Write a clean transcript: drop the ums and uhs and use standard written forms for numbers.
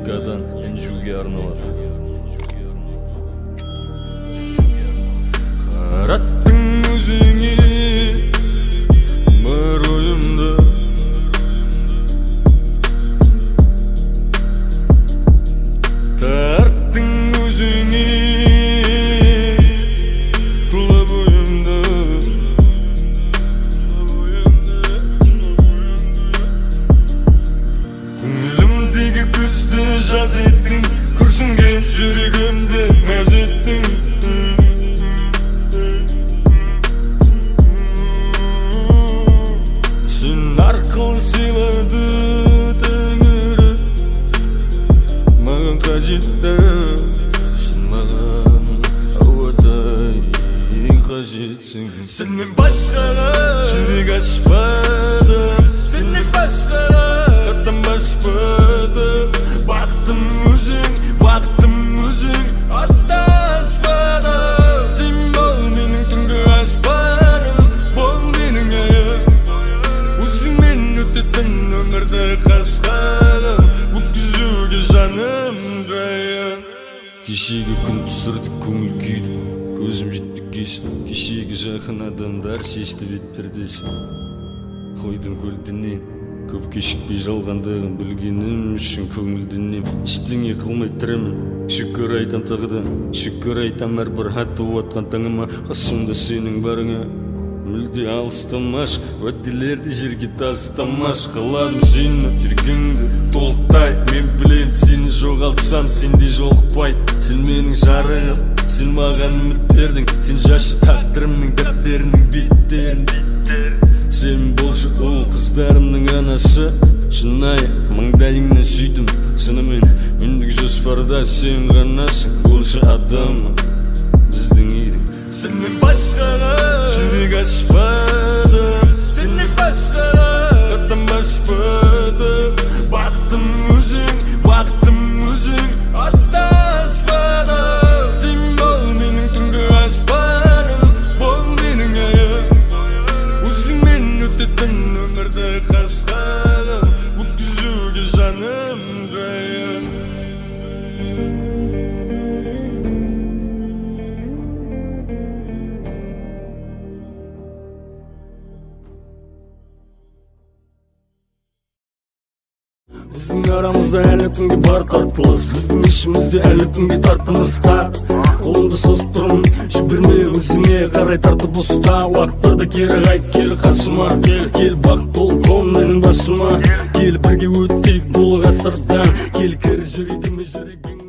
МКдан Энжуге арналат. Қараттың өзіңе бар ойымды, тарттың өзіңе тұла бойымды. Көңілімдегі күзді жаз еттің, күрсінген жүрегімді мәз еттің. Сен арқылы сыйлады тәңірі маған қажетті. Сен маған ауадай қажетсің. Сенмен басқаға жүрек ашпадым, сеннен басқаға қаттан баспадым. Бақтым өзің, аттаспадым. Сен бол менің түнгі аспаным, бол менің айым. Өзіңмен өтетін өмірді қасқаным, өткізуге жаным дайын. Кешегі күн түсірдік көңіл күйді, көзім жетті кешті. Кешегі жақын адамдар шешті бет пердесін. Қойдым көлденен, көп кешікпей жалғандығын білгенім үшін көңілденем. Ештеңе қылмай тіремін, шүкір айтам тағыдан, шүкір айтам әрбір атып атқан таңыма. Қасымда сенің барыңа мүлде алыстамаш, уәделерді жерге тастамаш. Қаладым сені жүргенді толықтай, мен білем сені жоғалтсам сенде жолықпайды. Сен менің жарығым, сен маған үміт бердің, сен жашы тағдырымның дәптерінің беттерін. Сен болшы ұл қыздарымның анасы, шынайы маңдайыңнан сүйдім. Шынымен мендік жоспарда сен ғанасың, болшы адам біздің үйдің. Сенмен басқаға жүрек ашпадым, сеннен басқаға қаттан баспадым. Бақтым өзің, аттаспадым. Сен бол менің түнгі аспаным, бол менің айым. Өзіңмен өтетін өмірді қасқаным, өткізуге жаным дайын. Біздің арамызда әлі күнге бар тартылыс, біздің ішімізде әлі күнге тартынысқа. Қолымды созып тұрмын, жіберме өзіңе қарай тартып ұста. Уақыттарда кері қайт, кел қасыма, кел бақ бол қом менің басыма. Кел бірге өттейік бұл ғасырдан, кел кір жүрегіме жүрегің.